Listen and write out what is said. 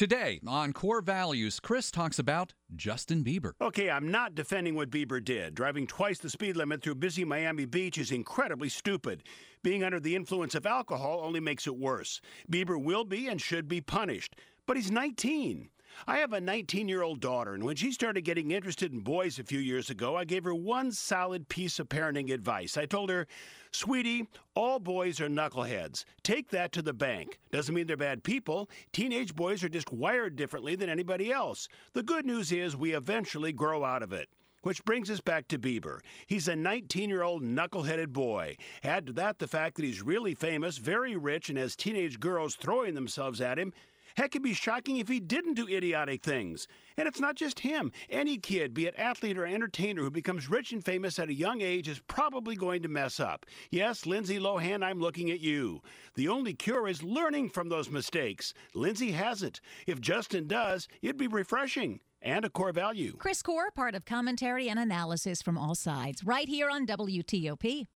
Today on Core Values, Chris talks about Justin Bieber. Okay, I'm not defending what Bieber did. Driving twice the speed limit through busy Miami Beach is incredibly stupid. Being under the influence of alcohol only makes it worse. Bieber will be and should be punished. But he's 19. I have a 19-year-old daughter, and when she started getting interested in boys a few years ago, I gave her one solid piece of parenting advice. I told her, "Sweetie, all boys are knuckleheads. Take that to the bank. Doesn't mean they're bad people. Teenage boys are just wired differently than anybody else. The good news is we eventually grow out of it." Which brings us back to Bieber. He's a 19-year-old knuckleheaded boy. Add to that the fact that he's really famous, very rich, and has teenage girls throwing themselves at him. Heck, it'd be shocking if he didn't do idiotic things. And it's not just him. Any kid, be it athlete or entertainer, who becomes rich and famous at a young age is probably going to mess up. Yes, Lindsay Lohan, I'm looking at you. The only cure is learning from those mistakes. Lindsay hasn't. If Justin does, it'd be refreshing. And a core value. Chris Core, part of commentary and analysis from all sides, right here on WTOP.